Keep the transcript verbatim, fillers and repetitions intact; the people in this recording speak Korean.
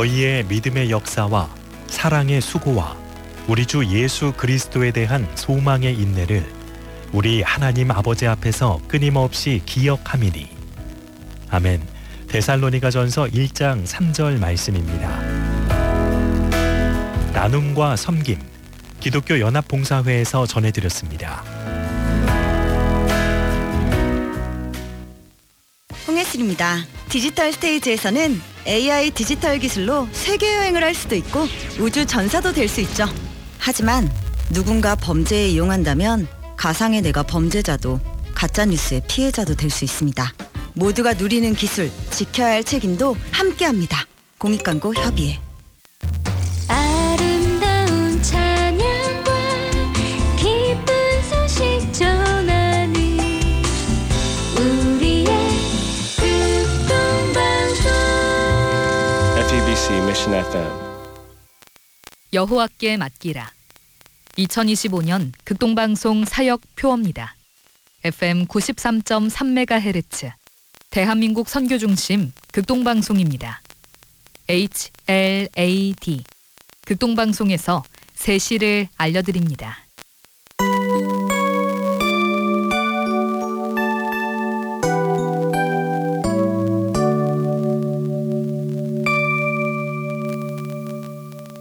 너희의 믿음의 역사와 사랑의 수고와 우리 주 예수 그리스도에 대한 소망의 인내를 우리 하나님 아버지 앞에서 끊임없이 기억함이니. 아멘. 데살로니가전서 일 장 삼 절 말씀입니다. 나눔과 섬김, 기독교 연합봉사회에서 전해드렸습니다. 홍혜슬입니다. 디지털 스테이지에서는 에이아이 디지털 기술로 세계 여행을 할 수도 있고 우주 전사도 될 수 있죠. 하지만 누군가 범죄에 이용한다면 가상의 내가 범죄자도 가짜뉴스의 피해자도 될 수 있습니다. 모두가 누리는 기술, 지켜야 할 책임도 함께합니다. 공익광고 협의회. 아름다운 찬양과 기쁜 소식 전하는 우리의 극동방송 에프이비씨 Mission 에프엠. 여호와께 맡기라. 이천이십오 년 극동방송 사역 표어입니다. 에프엠 구십삼 점 삼 메가헤르츠 대한민국 선교중심 극동방송입니다. 에이치 엘 에이 디 극동방송에서 새 시를 알려드립니다.